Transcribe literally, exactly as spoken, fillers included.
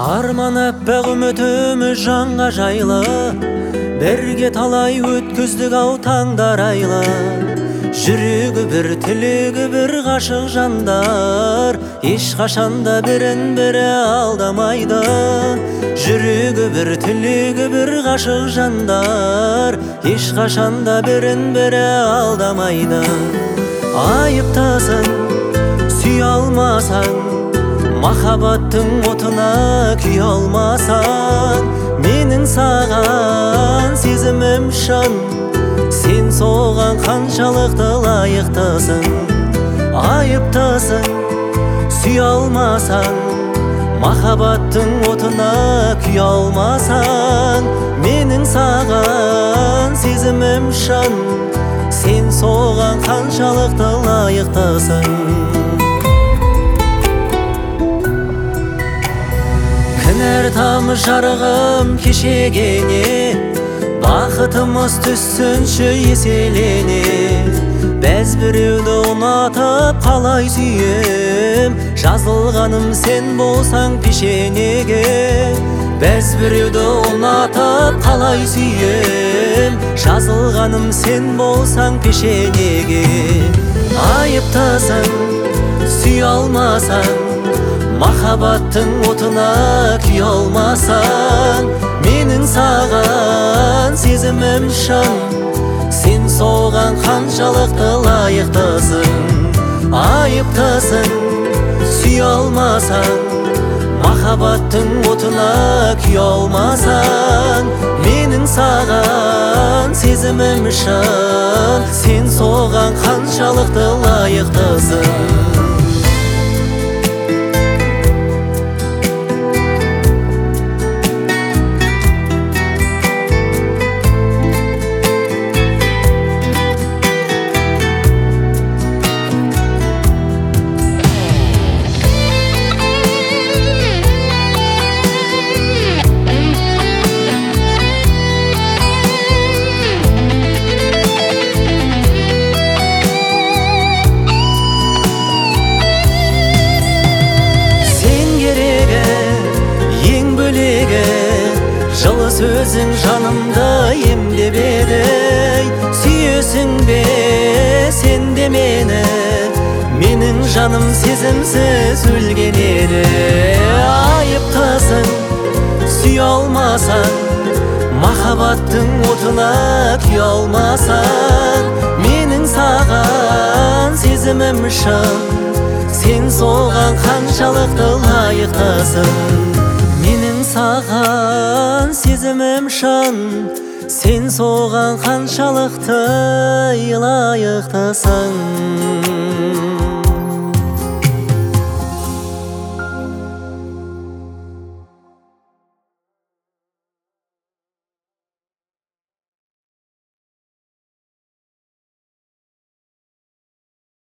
Арман аппақ үмітіміз жанға жайлы, бірге талай өткіздік ау таңдар айлы. Жүрегі бір, тілегі бір ғашық жандар, ешқашанда бірін бірі алдамайды. Жүрегі бір, тілегі бір ғашық жандар, ешқашанда бірін бірі алдамайды. Айыптасың, сүй алмасаң, махаббаттың отына күй алмасаң, менің саған сезімім шын, сен соған қаншалықты лайықтысың. Айыптысың, сүй алмасаң, махаббаттың отына күй алмасаң, менің саған сезімім шын, сен соған қаншалықты лайықтысың. Кінәр тамыз жарығым кешегене, бақытымыз түссінші еселене. Бәз біреуді ұнатып қалай сүйем, жазылғаным сен болсаң пешенеге. Бәз біреуді ұнатып қалай сүйем, жазылғаным сен болсаң пешенеге. Айыптасың, сүй алмасаң, махаббаттың отына күй алмасаң, менің саған сезімім шын, сен соған қаншалықты лайықтысың. Айыптысың, сүй алмасаң, махаббаттың отына күй алмасаң, менің саған сезімім шын, сен соған қаншалықты лайықтысың. Жылы сөзің жанымды емдеп еді, сүйесің бе сен де мені, менің жаным сезімсіз өлген еді. Айыптысың, сүй алмасаң, махаббаттың отына күй алмасаң, менің саған сезімім шын, сен соған қаншалықты лайықтысың. Менің саған сезімім шын, сен соған қаншалықты лайықтысың.